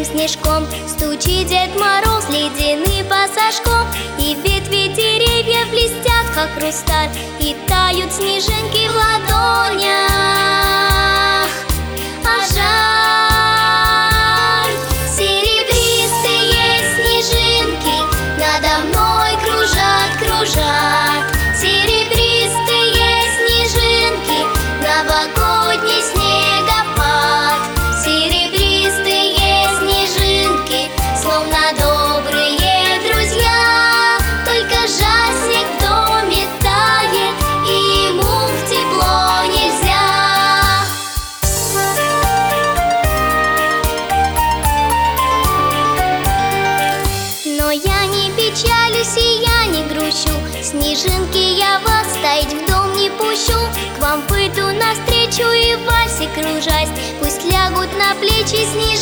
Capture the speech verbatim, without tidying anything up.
снежком. Стучит Дед Мороз ледяным пассажком, и ветви деревьев блестят, как хрусталь, и тают снежинки в ладонях. А жаль, серебристые снежинки надо мной кружат, кружат. Серебристые снежинки, новогодний снегопад. Серебристые снежинки, словно добрые друзья. Только жаль, снег в доме тает, и ему в тепло нельзя. Но я не печалюсь и я не грущу. Снежинки, я вас таять в дом не пущу. К вам выйду навстречу и в вальсе кружась. Пусть лягут на плечи снежинки.